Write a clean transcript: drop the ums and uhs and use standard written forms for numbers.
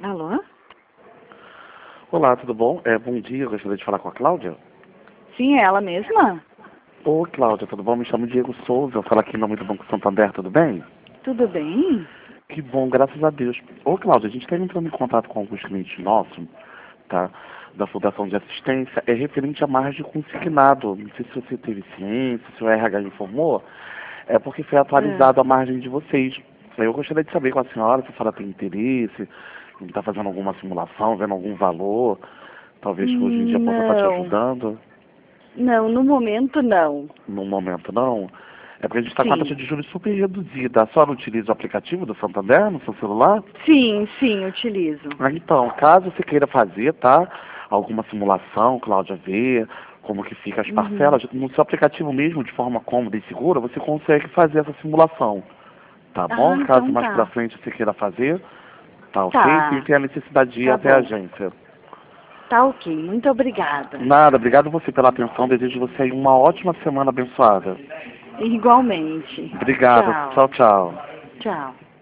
Alô? Olá, tudo bom? Bom dia, eu gostaria de falar com a Cláudia. Sim, é ela mesma? Oi, Cláudia, tudo bom? Me chamo Diego Souza, eu falo aqui em nome do Banco Santander, tudo bem? Tudo bem? Que bom, graças a Deus. Ô, Cláudia, a gente está entrando em contato com alguns clientes nossos, tá? Da Fundação de Assistência, é referente à margem consignado. Não sei se você teve ciência, se o RH informou, é porque foi atualizado a margem de vocês. Eu gostaria de saber com a senhora se a senhora tem interesse em estar fazendo alguma simulação, vendo algum valor, talvez que hoje em dia possa estar te Não. ajudando. Não, no momento não. No momento não. É porque a gente está com a taxa Sim. de juros super reduzida. A senhora utiliza o aplicativo do Santander no seu celular? Sim, utilizo. Então, caso você queira fazer, tá? Alguma simulação, Cláudia, ver como que fica as Uhum. parcelas, no seu aplicativo mesmo, de forma cômoda e segura, você consegue fazer essa simulação. Tá Ah, bom? Caso então mais pra tá. frente você queira fazer, tá ok? Sem Tá, ter a necessidade de ir tá até a bom. agência. Tá ok, muito obrigada. Nada, obrigado você pela atenção. Desejo você aí uma ótima semana abençoada. Igualmente. Obrigado. Tchau. Tchau, tchau. Tchau.